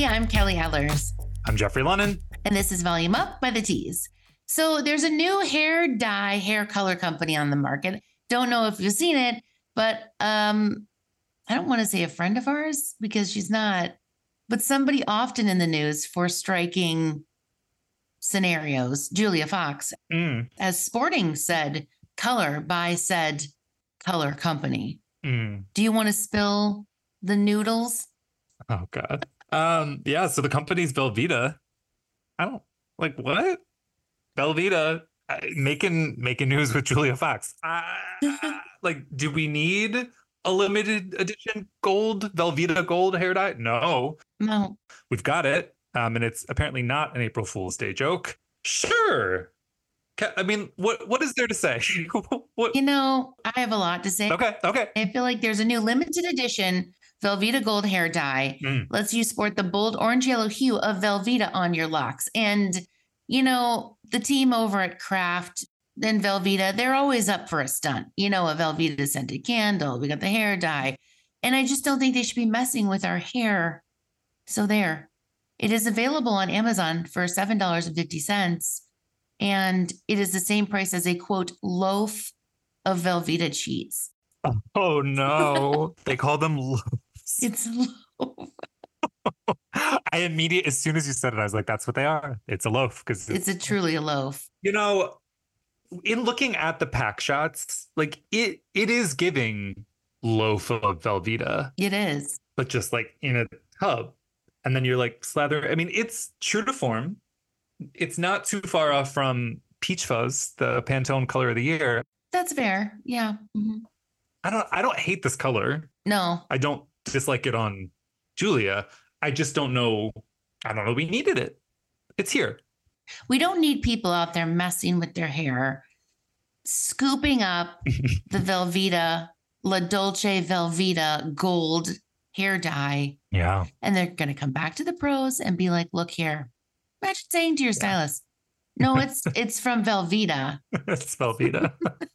Hi, I'm Kelly Ellers. I'm Jeffrey Lennon. And this is Volume Up by the Tease. So there's a new hair color company on the market. Don't know if you've seen it, but I don't want to say a friend of ours because she's not, but somebody often in the news for striking scenarios, Julia Fox, has sporting said color by said color company. Do you want to spill the noodles? Oh, God. Yeah, so the company's Velveeta. I don't like what? Velveeta making news with Julia Fox. Like, do we need a limited edition Velveeta gold hair dye? No. We've got it. And it's apparently not an April Fool's Day joke. Sure. I mean, what is there to say? What? You know, I have a lot to say. Okay. I feel like there's a new limited edition Velveeta gold hair dye. Lets you sport the bold orange yellow hue of Velveeta on your locks. And, you know, the team over at Kraft and Velveeta, they're always up for a stunt. You know, a Velveeta scented candle. We got the hair dye. And I just don't think they should be messing with our hair. So there. It is available on Amazon for $7.50. And it is the same price as a, quote, loaf of Velveeta cheese. Oh, no. They call them loaves. It's a loaf. As soon as you said it, I was like, that's what they are. It's a loaf. Because it's truly a loaf. You know, in looking at the pack shots, like it is giving loaf of Velveeta. It is. But just like in a tub. And then you're like slather. I mean, it's true to form. It's not too far off from Peach Fuzz, the Pantone color of the year. That's fair. Yeah. Mm-hmm. I don't hate this color. No. I don't dislike it on Julia. I just don't know. I don't know. We needed it. It's here. We don't need people out there messing with their hair, scooping up the Velveeta, La Dolce Velveeta gold hair dye. Yeah. And they're going to come back to the pros and be like, look here. Imagine saying to your stylist, no, it's from Velveeta. It's Velveeta.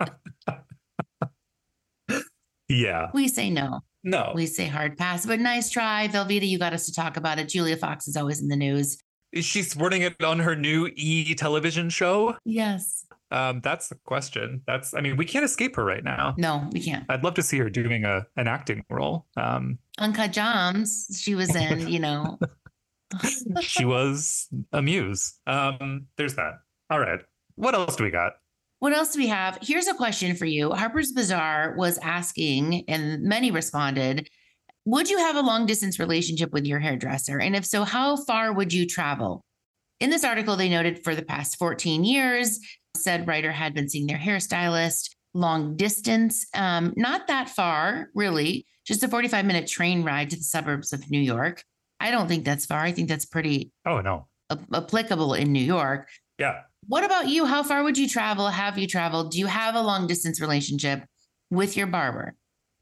Yeah. We say no. No. We say hard pass, but nice try. Velveeta, you got us to talk about it. Julia Fox is always in the news. Is she sporting it on her new television show? Yes. That's the question. I mean, we can't escape her right now. No, we can't. I'd love to see her doing an acting role. Uncut Gems, she was in, you know. She was a muse. There's that. All right. What else do we got? What else do we have? Here's a question for you. Harper's Bazaar was asking, and many responded, would you have a long distance relationship with your hairdresser? And if so, how far would you travel? In this article, they noted for the past 14 years, said writer had been seeing their hairstylist long distance, not that far, really, just a 45-minute train ride to the suburbs of New York. I don't think that's far. I think that's pretty applicable in New York. Yeah. What about you? How far would you travel? Have you traveled? Do you have a long distance relationship with your barber?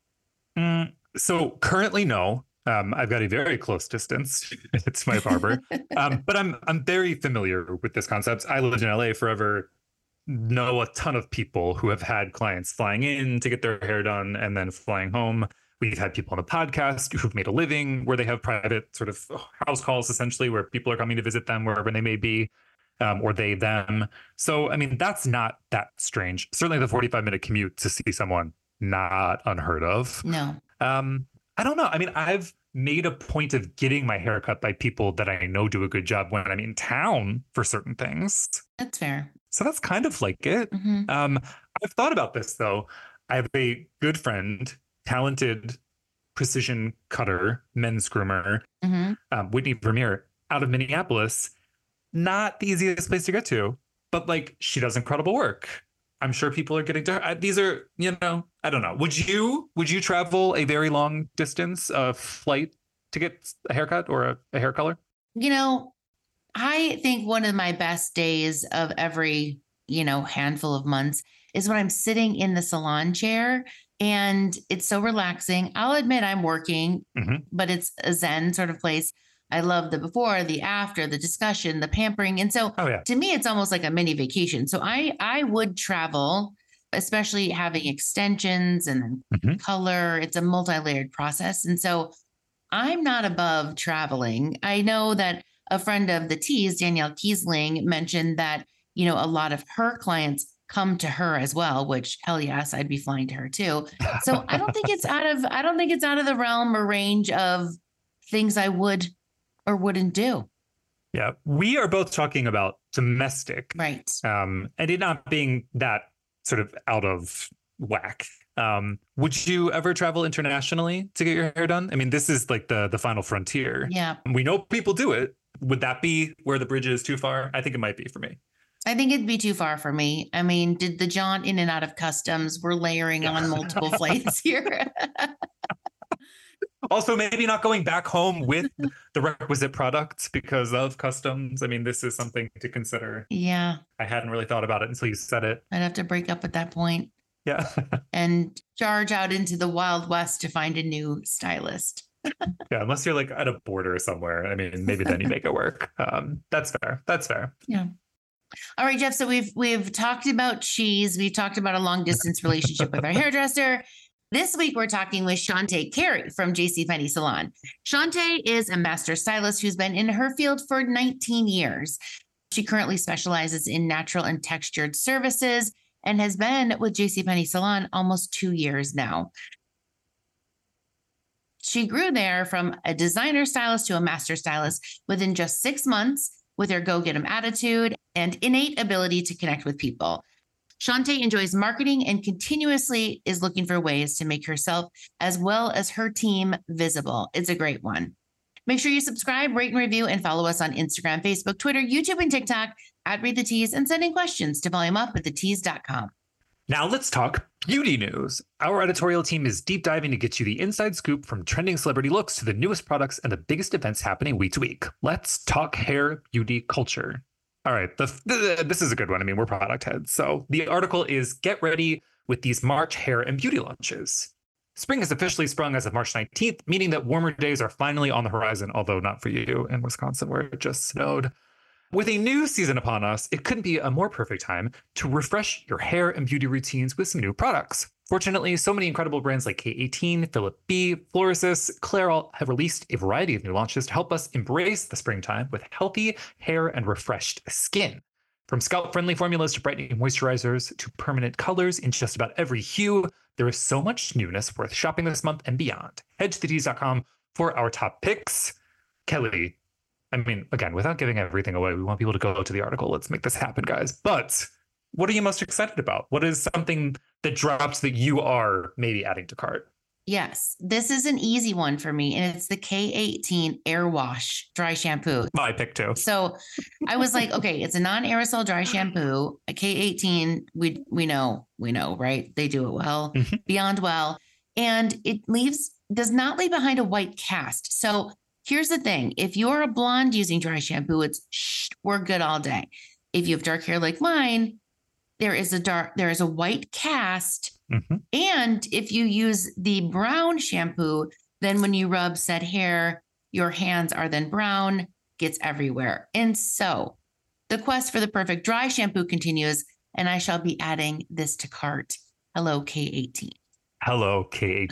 So currently, no. I've got a very close distance. It's my barber. But I'm very familiar with this concept. I lived in LA forever. Know a ton of people who have had clients flying in to get their hair done and then flying home. We've had people on the podcast who've made a living where they have private sort of house calls, essentially, where people are coming to visit them wherever they may be, or they, them. So, I mean, that's not that strange. Certainly the 45-minute commute to see someone, not unheard of. No. I don't know. I mean, I've made a point of getting my hair cut by people that I know do a good job when I'm in town for certain things. That's fair. So that's kind of like it. Mm-hmm. I've thought about this, though. I have a good friend, talented precision cutter, men's groomer, Whitney Vermeer, out of Minneapolis. Not the easiest place to get to, but like she does incredible work. I'm sure people are getting to her. These are, you know, I don't know. Would you travel a very long distance flight to get a haircut or a hair color? You know, I think one of my best days of every, you know, handful of months is when I'm sitting in the salon chair and it's so relaxing. I'll admit I'm working, but it's a Zen sort of place. I love the before, the after, the discussion, the pampering. And so to me, it's almost like a mini vacation. So I would travel, especially having extensions and color. It's a multi-layered process. And so I'm not above traveling. I know that a friend of the Tease, Danielle Kiesling, mentioned that, a lot of her clients come to her as well, which hell yes, I'd be flying to her too. So I don't think it's out of the realm or range of things I would or wouldn't do. Yeah, we are both talking about domestic, right? And it not being that sort of out of whack. Would you ever travel internationally to get your hair done? I mean, this is like the final frontier. Yeah, we know people do it. Would that be where the bridge is too far? I think it might be for me. I think it'd be too far for me. I mean, did the jaunt in and out of customs? We're layering on multiple flights here. Also, maybe not going back home with the requisite products because of customs. I mean, this is something to consider. Yeah. I hadn't really thought about it until you said it. I'd have to break up at that point. Yeah. And charge out into the Wild West to find a new stylist. Yeah, unless you're like at a border somewhere. I mean, maybe then you make it work. That's fair. That's fair. Yeah. All right, Jeff. So we've talked about cheese. We've talked about a long distance relationship with our hairdresser. This week, we're talking with Shante Carey from JCPenney Salon. Shante is a master stylist who's been in her field for 19 years. She currently specializes in natural and textured services and has been with JCPenney Salon almost 2 years now. She grew there from a designer stylist to a master stylist within just 6 months with her go-get-'em attitude and innate ability to connect with people. Shante enjoys marketing and continuously is looking for ways to make herself as well as her team visible. It's a great one. Make sure you subscribe, rate, and review, and follow us on Instagram, Facebook, Twitter, YouTube, and TikTok at Read the Tease, and sending questions to volumeup@thetease.com. Now let's talk beauty news. Our editorial team is deep diving to get you the inside scoop from trending celebrity looks to the newest products and the biggest events happening week to week. Let's talk hair, beauty, culture. All right, this is a good one. I mean, we're product heads. So the article is Get Ready with these March hair and beauty launches. Spring has officially sprung as of March 19th, meaning that warmer days are finally on the horizon, although not for you in Wisconsin where it just snowed. With a new season upon us, it couldn't be a more perfect time to refresh your hair and beauty routines with some new products. Fortunately, so many incredible brands like K18, Philip B, Florasis, Clairol have released a variety of new launches to help us embrace the springtime with healthy hair and refreshed skin. From scalp-friendly formulas to brightening moisturizers to permanent colors in just about every hue, there is so much newness worth shopping this month and beyond. Head to thetease.com for our top picks. Kelly, I mean, again, without giving everything away, we want people to go to the article. Let's make this happen, guys. But what are you most excited about? What is something that drops that you are maybe adding to cart? Yes, this is an easy one for me, and it's the K18 Air Wash Dry Shampoo. My pick too. So I was like, okay, it's a non-aerosol dry shampoo. A K18, we know, right? They do it well, beyond well, and it does not leave behind a white cast. So here's the thing: if you're a blonde using dry shampoo, we're good all day. If you have dark hair like mine, there is a white cast. And if you use the brown shampoo, then when you rub said hair, your hands are then brown, gets everywhere. And so the quest for the perfect dry shampoo continues, and I shall be adding this to cart. Hello, K18. Hello,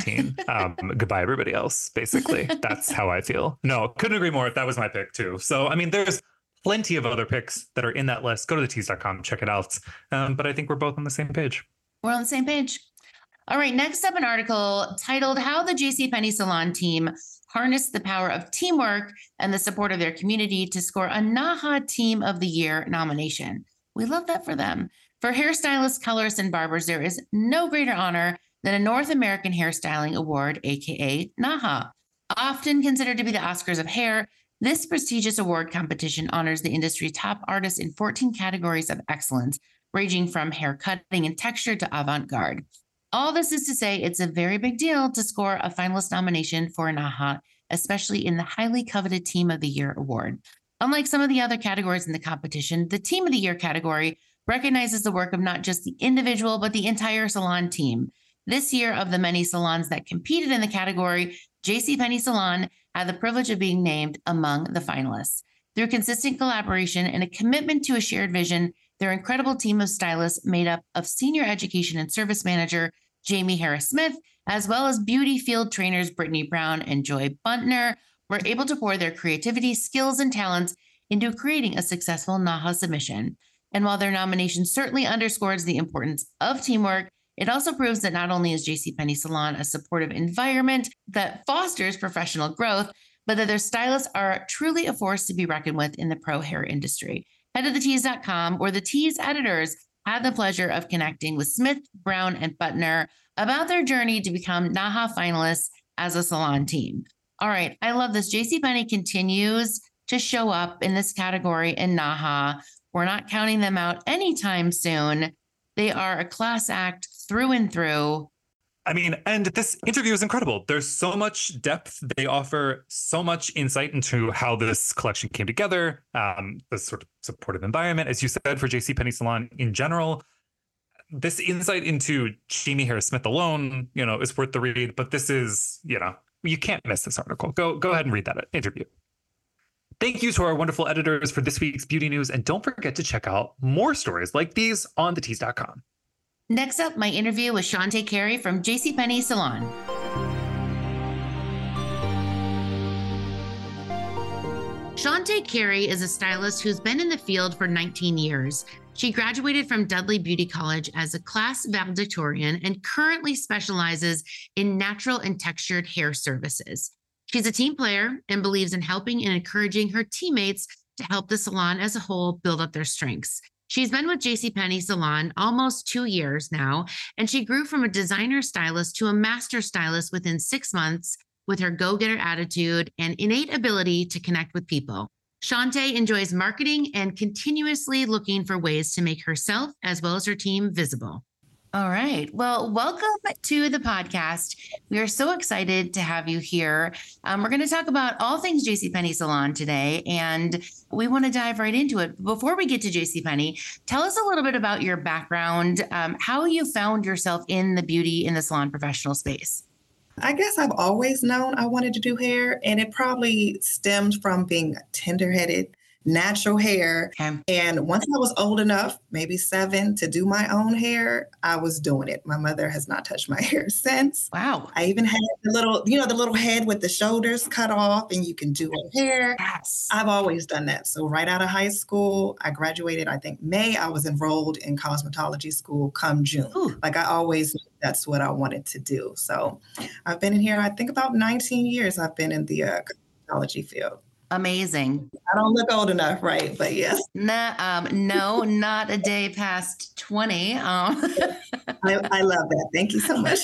K18. Goodbye, everybody else, basically. That's how I feel. No, couldn't agree more. That was my pick, too. So, I mean, there's plenty of other picks that are in that list. Go to thetease.com, check it out. But I think we're both on the same page. We're on the same page. All right, next up, an article titled How the JCPenney Salon Team Harnessed the Power of Teamwork and the Support of Their Community to Score a NAHA Team of the Year nomination. We love that for them. For hairstylists, colorists, and barbers, there is no greater honor than a North American Hairstyling Award, aka NAHA. Often considered to be the Oscars of hair, this prestigious award competition honors the industry's top artists in 14 categories of excellence, ranging from hair cutting and texture to avant-garde. All this is to say it's a very big deal to score a finalist nomination for a NAHA, especially in the highly coveted Team of the Year award. Unlike some of the other categories in the competition, the Team of the Year category recognizes the work of not just the individual, but the entire salon team. This year, of the many salons that competed in the category, JCPenney Salon had the privilege of being named among the finalists. Through consistent collaboration and a commitment to a shared vision, their incredible team of stylists made up of Senior Education and Service Manager Jamie Harris-Smith as well as beauty field trainers Brittany Brown and Joy Buntner, were able to pour their creativity, skills, and talents into creating a successful NAHA submission. And while their nomination certainly underscores the importance of teamwork, it also proves that not only is JCPenney Salon a supportive environment that fosters professional growth, but that their stylists are truly a force to be reckoned with in the pro hair industry. Head to thetease.com, where the Tease editors had the pleasure of connecting with Smith, Brown, and Buntner about their journey to become NAHA finalists as a salon team. All right, I love this. JCPenney continues to show up in this category in NAHA. We're not counting them out anytime soon. They are a class act through and through. I mean, and this interview is incredible. There's so much depth. They offer so much insight into how this collection came together, the sort of supportive environment, as you said, for JCPenney Salon in general. This insight into Jamie Harris Smith alone, is worth the read. But this is, you can't miss this article. Go ahead and read that interview. Thank you to our wonderful editors for this week's beauty news. And don't forget to check out more stories like these on thetease.com. Next up, my interview with Shante Carey from JCPenney Salon. Shante Carey is a stylist who's been in the field for 19 years. She graduated from Dudley Beauty College as a class valedictorian and currently specializes in natural and textured hair services. She's a team player and believes in helping and encouraging her teammates to help the salon as a whole build up their strengths. She's been with JCPenney Salon almost 2 years now, and she grew from a designer stylist to a master stylist within 6 months with her go-getter attitude and innate ability to connect with people. Shante enjoys marketing and continuously looking for ways to make herself as well as her team visible. All right. Well, welcome to the podcast. We are so excited to have you here. We're going to talk about all things JCPenney Salon today, and we want to dive right into it. Before we get to JCPenney, tell us a little bit about your background, how you found yourself in the beauty in the salon professional space. I guess I've always known I wanted to do hair, and it probably stemmed from being tender-headed, natural hair. Okay. And once I was old enough, maybe 7, to do my own hair, I was doing it. My mother has not touched my hair since. Wow. I even had the little head with the shoulders cut off, and you can do her hair. Yes. I've always done that. So right out of high school, I graduated, I think May. I was enrolled in cosmetology school come June. Ooh. Like I always knew that's what I wanted to do. So I've been in here, I think about 19 years I've been in the cosmetology field. Amazing. I don't look old enough, right? But yes. No, not a day past 20. I love that. Thank you so much.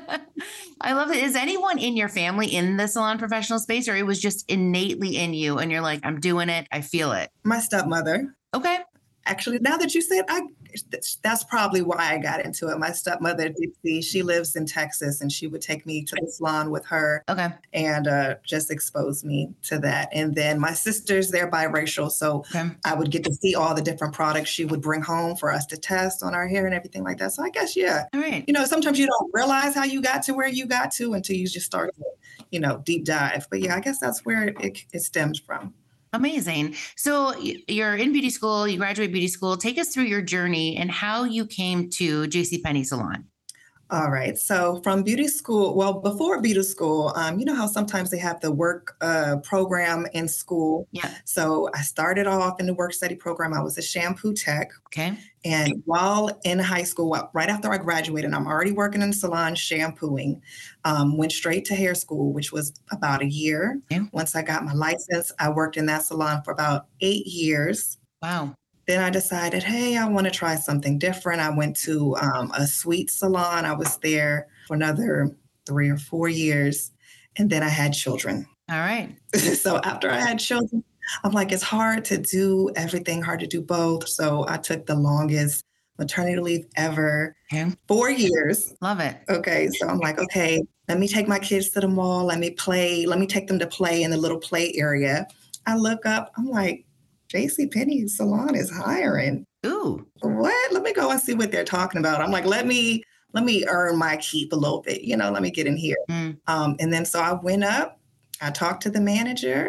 I love it. Is anyone in your family in the salon professional space, or it was just innately in you and you're like, I'm doing it, I feel it? My stepmother. Okay. Actually, now that you said, that's probably why I got into it. My stepmother, Dixie, she lives in Texas, and she would take me to the salon with her. Okay. And just expose me to that. And then my sister's, they're biracial, so Okay. I would get to see all the different products she would bring home for us to test on our hair and everything like that. So I guess, yeah. All right. Sometimes you don't realize how you got to where you got to until you just start to, deep dive. But yeah, I guess that's where it stems from. Amazing. So you're in beauty school, you graduate beauty school. Take us through your journey and how you came to JCPenney Salon. All right. So from beauty school, well, before beauty school, you know how sometimes they have the work program in school. Yeah. So I started off in the work study program. I was a shampoo tech. Okay. And while in high school, right after I graduated, I'm already working in the salon shampooing, went straight to hair school, which was about a year. Okay. Once I got my license, I worked in that salon for about 8 years. Wow. Then I decided, hey, I want to try something different. I went to a sweet salon. I was there for another 3 or 4 years. And then I had children. All right. So after I had children, I'm like, it's hard to do everything, hard to do both. So I took the longest maternity leave ever, Okay. 4 years. Love it. Okay. So I'm like, okay, let me take my kids to the mall. Let me take them to play in the little play area. I look up, I'm like, JCPenney Salon is hiring. Ooh. What? Let me go and see what they're talking about. I'm like, let me earn my keep a little bit, let me get in here. Mm. And then so I went up, I talked to the manager,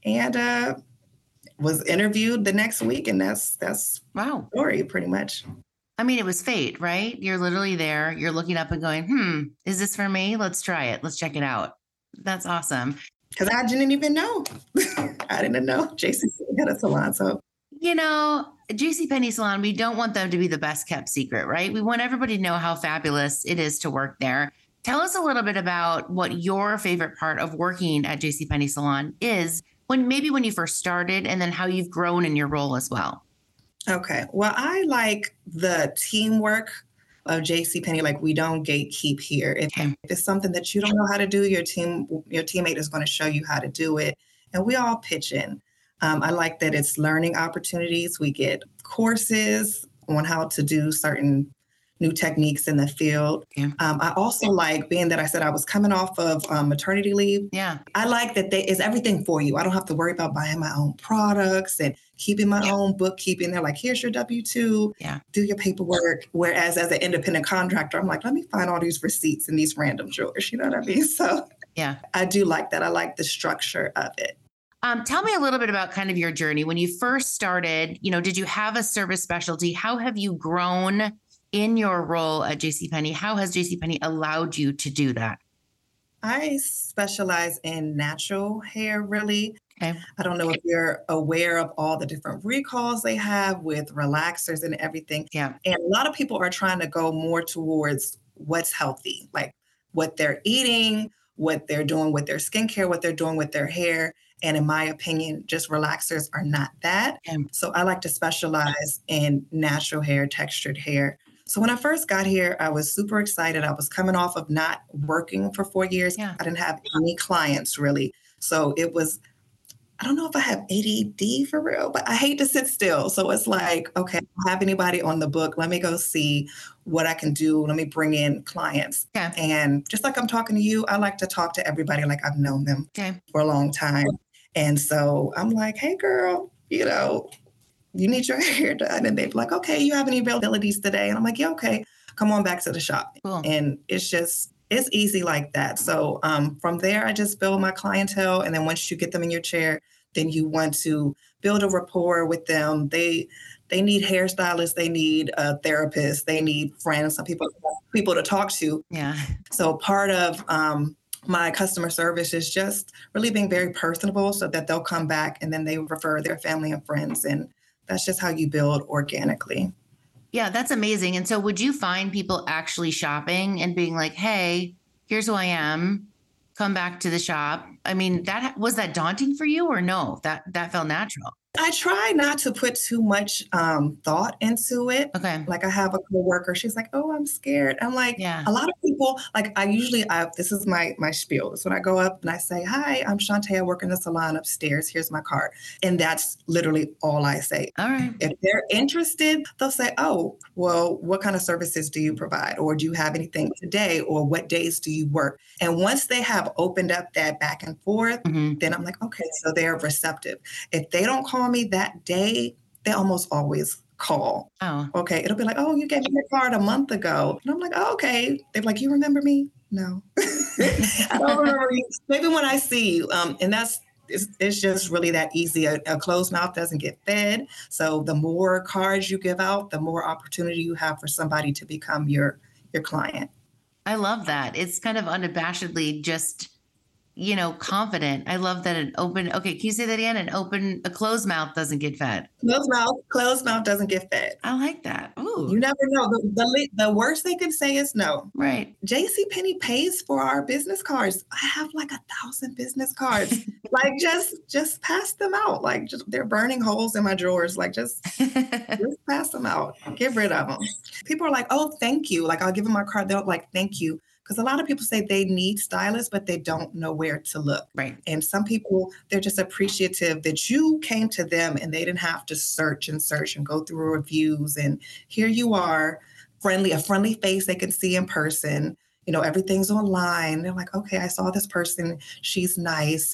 and was interviewed the next week. And that's Wow. the story pretty much. I mean, it was fate, right? You're literally there. You're looking up and going, is this for me? Let's try it. Let's check it out. That's awesome. Because I didn't even know. I didn't know JCPenney had a salon. So, JCPenney salon, we don't want them to be the best kept secret, right? We want everybody to know how fabulous it is to work there. Tell us a little bit about what your favorite part of working at JCPenney salon is when you first started, and then how you've grown in your role as well. Okay. Well, I like the teamwork of JCPenney. Like, we don't gatekeep here. If it's something that you don't know how to do, your teammate is going to show you how to do it. And we all pitch in. I like that it's learning opportunities. We get courses on how to do certain new techniques in the field. Yeah. I also like, being that I said I was coming off of maternity leave. Yeah. I like that it's everything for you. I don't have to worry about buying my own products and keeping my own bookkeeping. They're like, here's your W-2, do your paperwork. Whereas as an independent contractor, I'm like, let me find all these receipts in these random drawers. You know what I mean? So yeah, I do like that. I like the structure of it. Tell me a little bit about kind of your journey. When you first started, did you have a service specialty? How have you grown in your role at JCPenney? How has JCPenney allowed you to do that? I specialize in natural hair, really. Okay. I don't know if you're aware of all the different recalls they have with relaxers and everything. Yeah. And a lot of people are trying to go more towards what's healthy, like what they're eating, what they're doing with their skincare, what they're doing with their hair. And in my opinion, just relaxers are not that. Okay. So I like to specialize in natural hair, textured hair. So when I first got here, I was super excited. I was coming off of not working for 4 years. Yeah. I didn't have any clients really. So it was, I don't know if I have ADD for real, but I hate to sit still. So it's like, okay, I don't have anybody on the book. Let me go see what I can do. Let me bring in clients. Okay. And just like I'm talking to you, I like to talk to everybody like I've known them for a long time. And so I'm like, hey, girl, you need your hair done. And they're like, okay, you have any availabilities today? And I'm like, yeah, okay, come on back to the shop. Cool. And it's easy like that. So from there, I just build my clientele. And then once you get them in your chair, then you want to build a rapport with them. They need hairstylists. They need a therapist. They need friends, some people to talk to. Yeah. So part of my customer service is just really being very personable so that they'll come back and then they refer their family and friends. And that's just how you build organically. Yeah, that's amazing. And so would you find people actually shopping and being like, hey, here's who I am, come back to the shop? I mean, was that daunting for you, or no, that felt natural? I try not to put too much thought into it. Okay. Like, I have a coworker, she's like, oh, I'm scared. I'm like, a lot of people, like, this is my spiel. It's when I go up and I say, hi, I'm Shantae. I work in the salon upstairs. Here's my card. And that's literally all I say. All right. If they're interested, they'll say, oh, well, what kind of services do you provide? Or do you have anything today? Or what days do you work? And once they have opened up that back and forth, then I'm like, okay, so they're receptive. If they don't call me that day, they almost always call. Oh. Okay. It'll be like, oh, you gave me your card a month ago. And I'm like, oh, okay. They're like, you remember me? No. I don't remember you. Maybe when I see you. And it's just really that easy. A closed mouth doesn't get fed. So the more cards you give out, the more opportunity you have for somebody to become your client. I love that. It's kind of unabashedly just, confident. I love that okay, can you say that again? A closed mouth doesn't get fed. Closed mouth doesn't get fed. I like that. Ooh. You never know. The worst they can say is no. Right. JCPenney pays for our business cards. I have like 1,000 business cards. Like, just pass them out. Like, they're burning holes in my drawers. Like, just pass them out. Get rid of them. People are like, oh, thank you. Like, I'll give them my card. They're like, thank you. Because a lot of people say they need stylists, but they don't know where to look. Right. And some people, they're just appreciative that you came to them and they didn't have to search and go through reviews. And here you are, a friendly face they can see in person. Everything's online. They're like, okay, I saw this person. She's nice.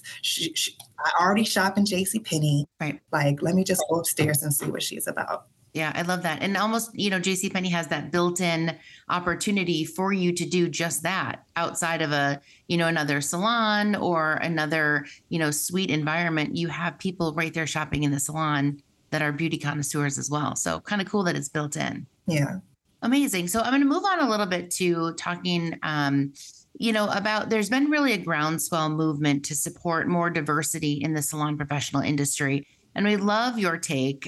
I already shop in JCPenney. Right. Like, let me just go upstairs and see what she's about. Yeah, I love that. And almost, JCPenney has that built-in opportunity for you to do just that outside of another salon or another, sweet environment. You have people right there shopping in the salon that are beauty connoisseurs as well. So kind of cool that it's built in. Yeah. Amazing. So I'm going to move on a little bit to talking, about there's been really a groundswell movement to support more diversity in the salon professional industry. And we love your take,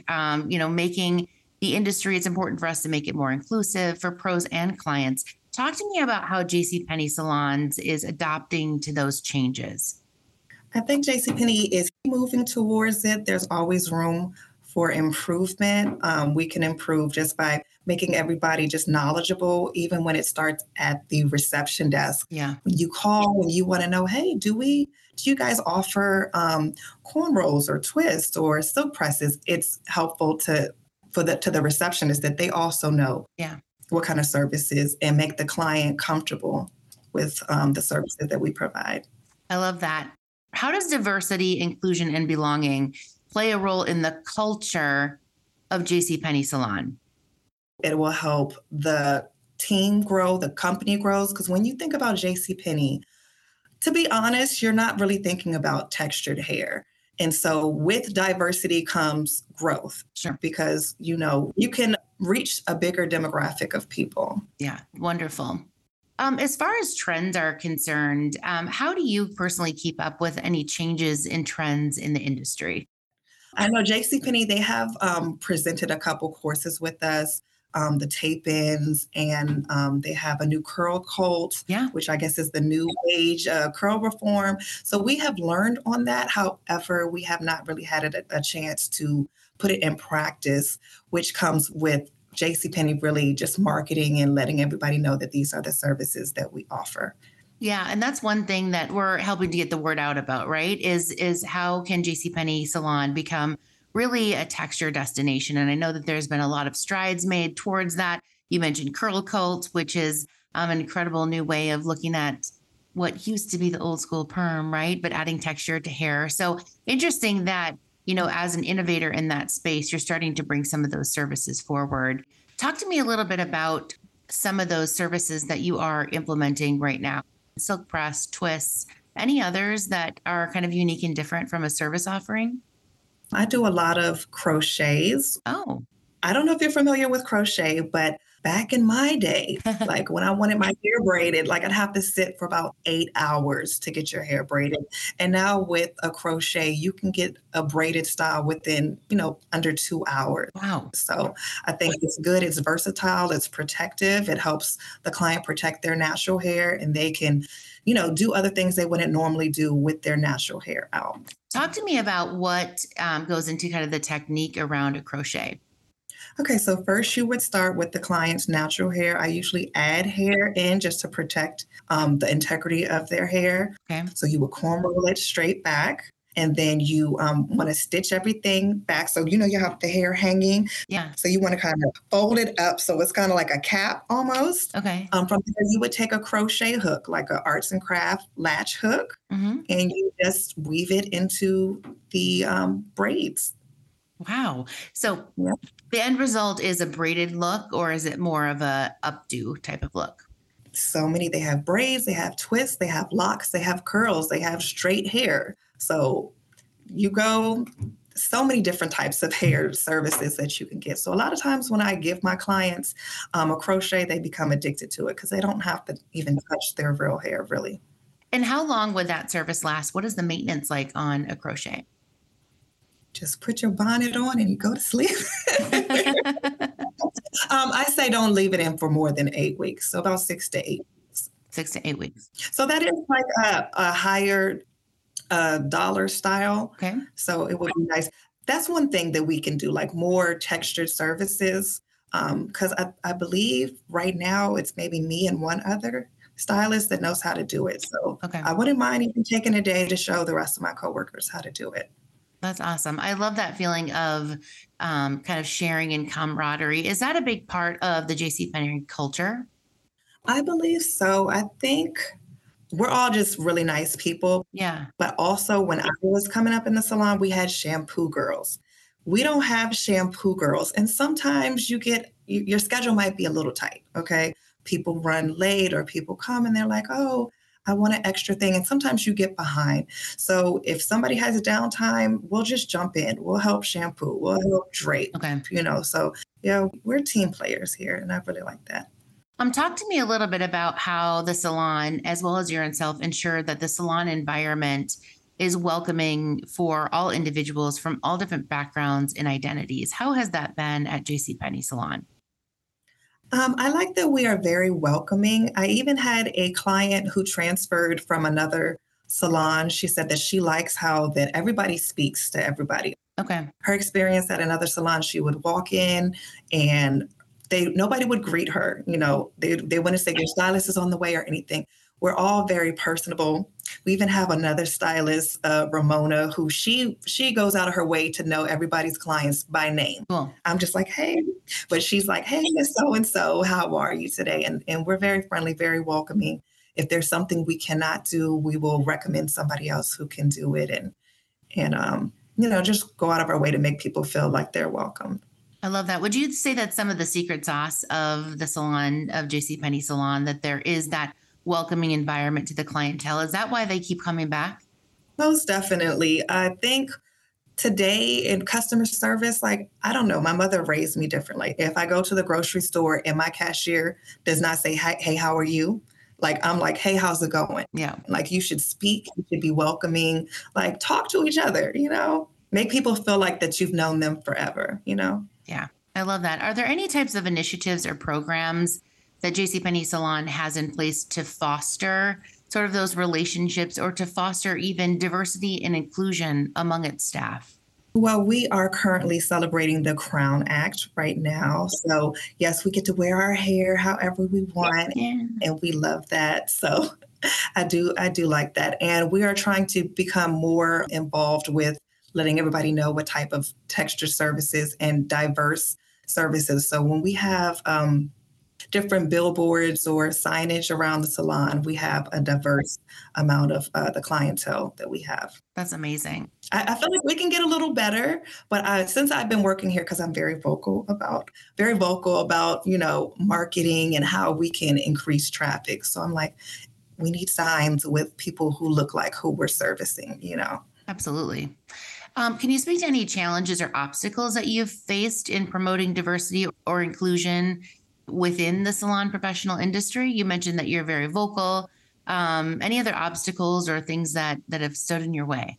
making the industry, it's important for us to make it more inclusive for pros and clients. Talk to me about how JCPenney Salons is adopting to those changes. I think JCPenney is moving towards it. There's always room for improvement. We can improve just by making everybody just knowledgeable, even when it starts at the reception desk. Yeah. When you call and you want to know, hey, do you guys offer cornrows or twists or silk presses? It's helpful to the receptionist that they also know what kind of services and make the client comfortable with the services that we provide. I love that. How does diversity, inclusion, and belonging play a role in the culture of JCPenney Salon? It will help the team grow, the company grows. Because when you think about JCPenney, to be honest, you're not really thinking about textured hair. And so with diversity comes growth. Sure. Because, you can reach a bigger demographic of people. Yeah, wonderful. As far as trends are concerned, how do you personally keep up with any changes in trends in the industry? I know JCPenney, they have presented a couple courses with us, the tape-ins, and they have a new curl cult, which I guess is the new age curl reform. So we have learned on that. However, we have not really had a chance to put it in practice, which comes with JCPenney really just marketing and letting everybody know that these are the services that we offer. Yeah, and that's one thing that we're helping to get the word out about, right? Is how can JCPenney Salon become really a texture destination? And I know that there's been a lot of strides made towards that. You mentioned Curl Cult, which is an incredible new way of looking at what used to be the old school perm, right? But adding texture to hair. So interesting that, as an innovator in that space, you're starting to bring some of those services forward. Talk to me a little bit about some of those services that you are implementing right now. Silk press, twists, any others that are kind of unique and different from a service offering? I do a lot of crochets. Oh. I don't know if you're familiar with crochet, but back in my day, like when I wanted my hair braided, like I'd have to sit for about 8 hours to get your hair braided. And now with a crochet, you can get a braided style within, under 2 hours. Wow. So I think it's good. It's versatile. It's protective. It helps the client protect their natural hair, and they can, do other things they wouldn't normally do with their natural hair out. Talk to me about what goes into kind of the technique around a crochet. Okay, so first you would start with the client's natural hair. I usually add hair in just to protect the integrity of their hair. Okay. So you would cornroll it straight back, and then you want to stitch everything back. So you have the hair hanging. Yeah. So you want to kind of fold it up so it's kind of like a cap almost. Okay. From there, you would take a crochet hook, like an arts and craft latch hook, and you just weave it into the braids. Wow. So the end result is a braided look, or is it more of a updo type of look? So many. They have braids, they have twists, they have locks, they have curls, they have straight hair. So you go so many different types of hair services that you can get. So a lot of times when I give my clients a crochet, they become addicted to it because they don't have to even touch their real hair, really. And how long would that service last? What is the maintenance like on a crochet? Just put your bonnet on and you go to sleep. I say don't leave it in for more than 8 weeks. So about 6 to 8 weeks. 6 to 8 weeks. So that is like a higher dollar style. Okay. So it would be nice. That's one thing that we can do, like more textured services. Because I believe right now it's maybe me and one other stylist that knows how to do it. So I wouldn't mind even taking a day to show the rest of my coworkers how to do it. That's awesome. I love that feeling of kind of sharing and camaraderie. Is that a big part of the JCPenney culture? I believe so. I think we're all just really nice people. Yeah. But also when I was coming up in the salon, we had shampoo girls. We don't have shampoo girls. And sometimes your schedule might be a little tight. Okay. People run late or people come and they're like, oh, I want an extra thing. And sometimes you get behind. So if somebody has a downtime, we'll just jump in. We'll help shampoo. We'll help drape, Okay. So yeah, we're team players here. And I really like that. Talk to me a little bit about how the salon, as well as your own self, ensure that the salon environment is welcoming for all individuals from all different backgrounds and identities. How has that been at JCPenney Salon? I like that we are very welcoming. I even had a client who transferred from another salon. She said that she likes how that everybody speaks to everybody. Okay. Her experience at another salon, she would walk in and nobody would greet her. They wouldn't say your stylist is on the way or anything. We're all very personable. We even have another stylist, Ramona, who she goes out of her way to know everybody's clients by name. Cool. I'm just like, hey, but she's like, hey, Miss So-and-so, how are you today? And we're very friendly, very welcoming. If there's something we cannot do, we will recommend somebody else who can do it. And just go out of our way to make people feel like they're welcome. I love that. Would you say that some of the secret sauce of the salon, of JCPenney Salon, that there is that welcoming environment to the clientele? Is that why they keep coming back? Most definitely. I think today in customer service, like, I don't know, my mother raised me differently. If I go to the grocery store and my cashier does not say, hey, how are you? Like, I'm like, hey, how's it going? Yeah. Like, you should speak, you should be welcoming, like, talk to each other, make people feel like that you've known them forever, Yeah, I love that. Are there any types of initiatives or programs that JCPenney Salon has in place to foster sort of those relationships or to foster even diversity and inclusion among its staff? Well, we are currently celebrating the Crown Act right now. So yes, we get to wear our hair however we want. Yeah. And we love that. So I do like that. And we are trying to become more involved with letting everybody know what type of texture services and diverse services. So when we have different billboards or signage around the salon, we have a diverse amount of the clientele that we have. That's amazing. I feel like we can get a little better, but since I've been working here, because I'm very vocal about, marketing and how we can increase traffic. So I'm like, we need signs with people who look like who we're servicing, Absolutely. Can you speak to any challenges or obstacles that you've faced in promoting diversity or inclusion within the salon professional industry? You mentioned that you're very vocal. Any other obstacles or things that have stood in your way?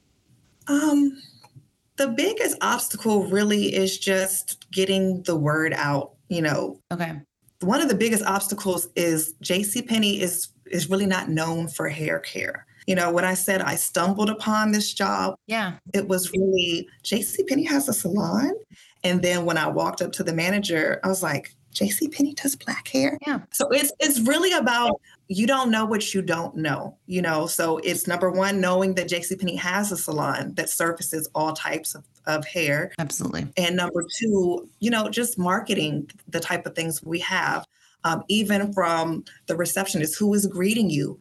The biggest obstacle really is just getting the word out, Okay. One of the biggest obstacles is JCPenney is really not known for hair care. When I said I stumbled upon this job, it was really JCPenney has a salon. And then when I walked up to the manager, I was like, JCPenney does black hair. Yeah. So it's really about, you don't know what you don't know, So it's number one, knowing that JCPenney has a salon that services all types of hair. Absolutely. And number two, just marketing the type of things we have, even from the receptionist who is greeting you.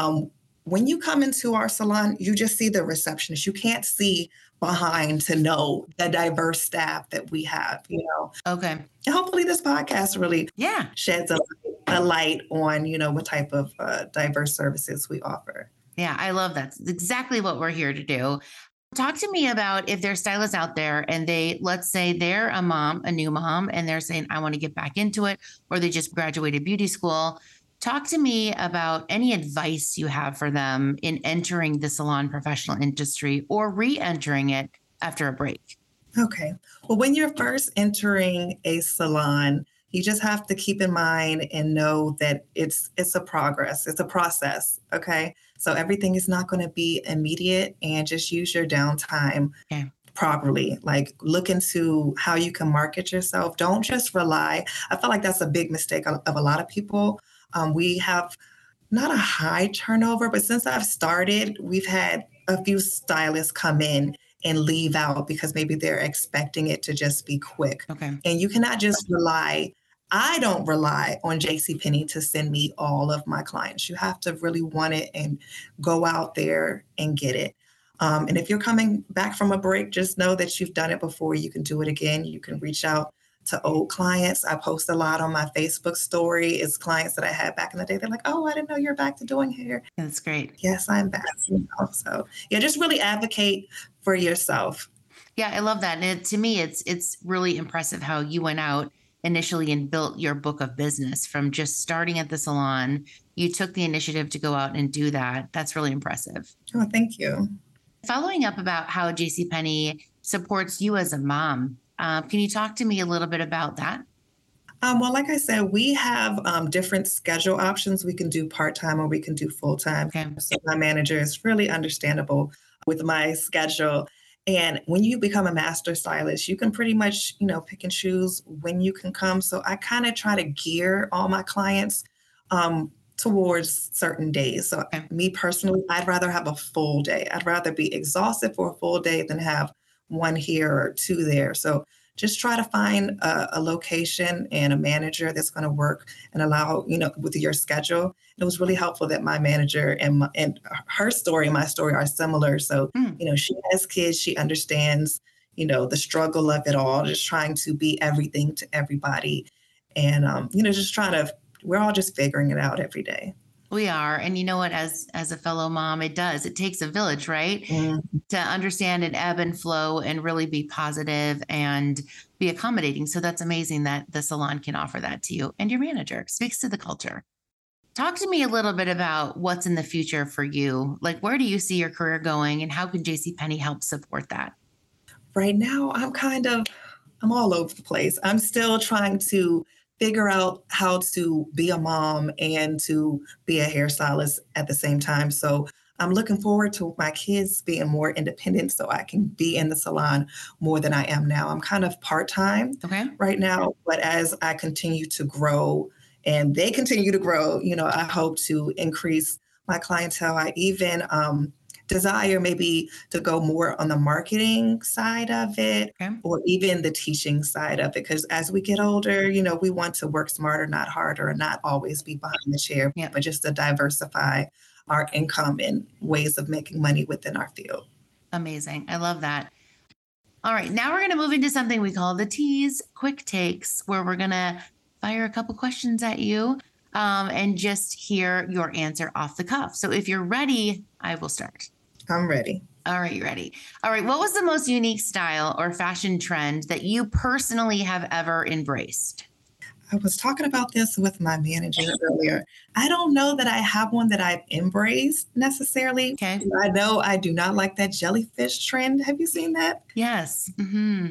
When you come into our salon, you just see the receptionist. You can't see behind to know the diverse staff that we have, Okay. And hopefully this podcast really sheds a light on, what type of diverse services we offer. Yeah, I love that. It's exactly what we're here to do. Talk to me about if there's stylists out there and let's say they're a new mom, and they're saying, I want to get back into it, or they just graduated beauty school. Talk to me about any advice you have for them in entering the salon professional industry or re-entering it after a break. Okay. Well, when you're first entering a salon, you just have to keep in mind and know that it's a progress. It's a process. Okay. So everything is not going to be immediate, and just use your downtime properly. Like, look into how you can market yourself. Don't just rely. I feel like that's a big mistake of a lot of people. We have not a high turnover, but since I've started, we've had a few stylists come in and leave out because maybe they're expecting it to just be quick. Okay. And you cannot just rely. I don't rely on JCPenney to send me all of my clients. You have to really want it and go out there and get it. And if you're coming back from a break, just know that you've done it before. You can do it again. You can reach out to old clients. I post a lot on my Facebook story. It's clients that I had back in the day. They're like, oh, I didn't know you're back to doing hair. That's great. Yes, I'm back. So yeah, just really advocate for yourself. Yeah, I love that. And to me, it's really impressive how you went out initially and built your book of business from just starting at the salon. You took the initiative to go out and do that. That's really impressive. Oh, thank you. Following up about how JCPenney supports you as a mom, can you talk to me a little bit about that? Well, like I said, we have different schedule options. We can do part-time or we can do full-time. Okay. So my manager is really understandable with my schedule. And when you become a master stylist, you can pretty much, pick and choose when you can come. So I kind of try to gear all my clients towards certain days. So me personally, I'd rather have a full day. I'd rather be exhausted for a full day than have one here or two there. So just try to find a location and a manager that's going to work and allow, with your schedule. It was really helpful that my manager and her story and my story are similar. So, she has kids, she understands, the struggle of it all, just trying to be everything to everybody. And, we're all just figuring it out every day. We are. And you know what, as a fellow mom, it takes a village, right? Mm-hmm. To understand and ebb and flow and really be positive and be accommodating. So that's amazing that the salon can offer that to you and your manager. Speaks to the culture. Talk to me a little bit about what's in the future for you. Like, where do you see your career going and how can JCPenney help support that? Right now, I'm all over the place. I'm still trying to figure out how to be a mom and to be a hairstylist at the same time. So I'm looking forward to my kids being more independent so I can be in the salon more than I am now. I'm kind of part-time right now, but as I continue to grow and they continue to grow, I hope to increase my clientele. I even desire maybe to go more on the marketing side of it or even the teaching side of it. Because as we get older, we want to work smarter, not harder, and not always be behind the chair, but just to diversify our income and ways of making money within our field. Amazing. I love that. All right. Now we're going to move into something we call the Tease Quick Takes, where we're going to fire a couple questions at you and just hear your answer off the cuff. So if you're ready, I will start. I'm ready. All right, you ready? All right. What was the most unique style or fashion trend that you personally have ever embraced? I was talking about this with my manager earlier. I don't know that I have one that I've embraced necessarily. Okay. I know I do not like that jellyfish trend. Have you seen that? Yes. Mm-hmm.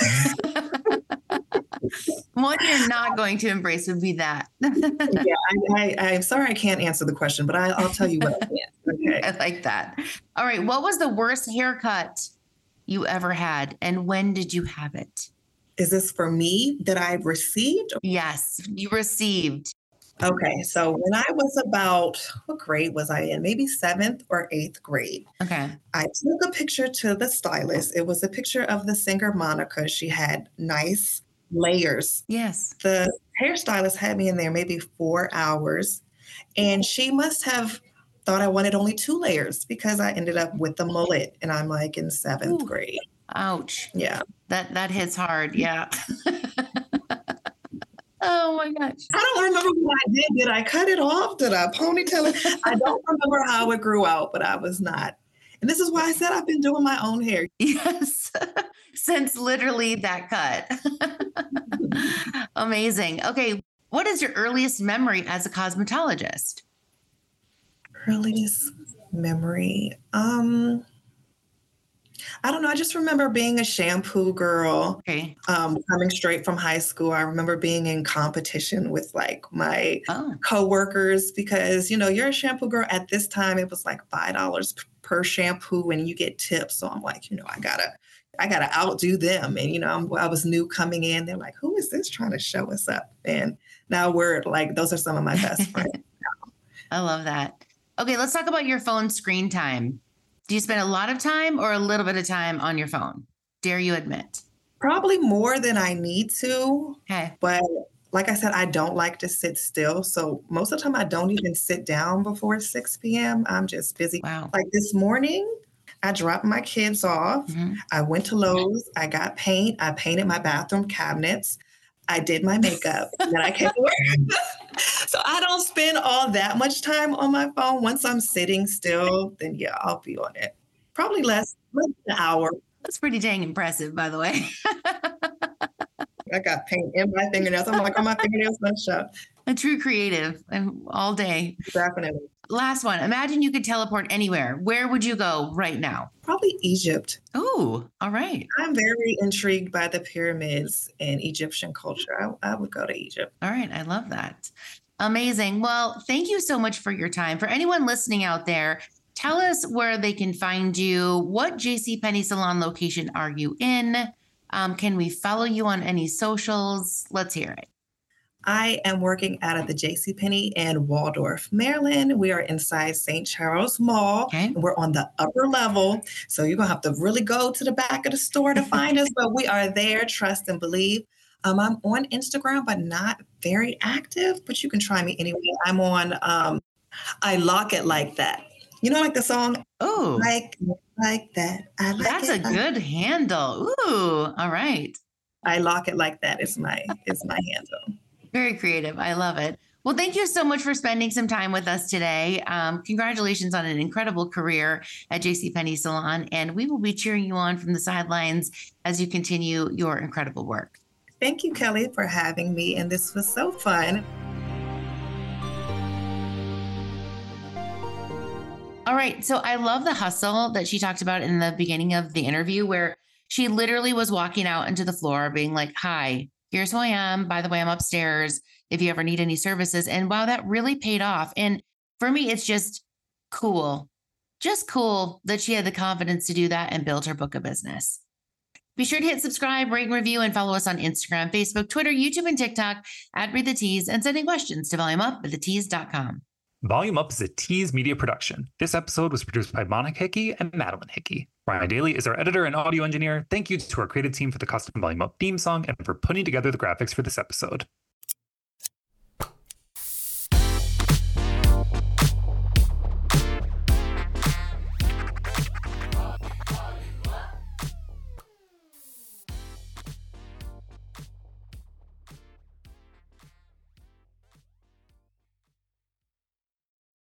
One you're not going to embrace would be that. I'm sorry I can't answer the question, but I'll tell you what I can. Okay. I like that. All right. What was the worst haircut you ever had, and when did you have it? Is this for me that I received? Yes, you received. Okay. So when I was about, what grade was I in? Maybe 7th or 8th grade. Okay. I took a picture to the stylist. It was a picture of the singer Monica. She had nice layers. Yes. The hairstylist had me in there maybe 4 hours, and she must have thought I wanted only 2 layers because I ended up with the mullet, and I'm like in 7th grade. Ouch. Yeah. That hits hard. Yeah. Oh my gosh. I don't remember what I did. Did I cut it off? Did I ponytail it? I don't remember how it grew out, but I was not. And this is why I said I've been doing my own hair. Yes. Since literally that cut. Amazing. Okay. What is your earliest memory as a cosmetologist? Earliest memory. I don't know. I just remember being a shampoo girl, coming straight from high school. I remember being in competition with like my coworkers because, you're a shampoo girl. At this time, it was like $5 per shampoo and you get tips. So I'm like, I gotta outdo them. And, I was new coming in. They're like, who is this trying to show us up? And now we're like, those are some of my best friends. I love that. Okay, let's talk about your phone screen time. Do you spend a lot of time or a little bit of time on your phone? Dare you admit? Probably more than I need to. Okay. But like I said, I don't like to sit still. So most of the time I don't even sit down before 6 p.m. I'm just busy. Wow. Like this morning, I dropped my kids off. Mm-hmm. I went to Lowe's. I got paint. I painted my bathroom cabinets. I did my makeup, and then I came to work. So I don't spend all that much time on my phone. Once I'm sitting still, then yeah, I'll be on it. Probably less than an hour. That's pretty dang impressive, by the way. I got paint in my fingernails. I'm like, oh, my fingernails gonna show. A true creative and all day. Definitely. Last one. Imagine you could teleport anywhere. Where would you go right now? Probably Egypt. Oh, all right. I'm very intrigued by the pyramids and Egyptian culture. I would go to Egypt. All right. I love that. Amazing. Well, thank you so much for your time. For anyone listening out there, tell us where they can find you. What JCPenney salon location are you in? Can we follow you on any socials? Let's hear it. I am working out of the JCPenney in Waldorf, Maryland. We are inside St. Charles Mall. Okay. And we're on the upper level. So you're going to have to really go to the back of the store to find us, but we are there. Trust and believe. I'm on Instagram, but not very active, but you can try me anyway. I'm on I Lock It Like That. You know, like the song? Oh, Like that. I like that's it a good handle. Ooh, all right. I Lock It Like That is my handle. Very creative. I love it. Well, thank you so much for spending some time with us today. Congratulations on an incredible career at JCPenney Salon, and we will be cheering you on from the sidelines as you continue your incredible work. Thank you, Kelly, for having me, and this was so fun. All right. So I love the hustle that she talked about in the beginning of the interview, where she literally was walking out into the floor being like, hi, here's who I am. By the way, I'm upstairs if you ever need any services. And wow, that really paid off. And for me, it's just cool that she had the confidence to do that and build her book of business. Be sure to hit subscribe, rate, and review, and follow us on Instagram, Facebook, Twitter, YouTube, and TikTok at Breathe the Tease, and sending questions to volumeup@thetease.com. Volume Up is a Tease Media production. This episode was produced by Monica Hickey and Madeline Hickey. Brian Daly is our editor and audio engineer. Thank you to our creative team for the custom Volume Up theme song and for putting together the graphics for this episode.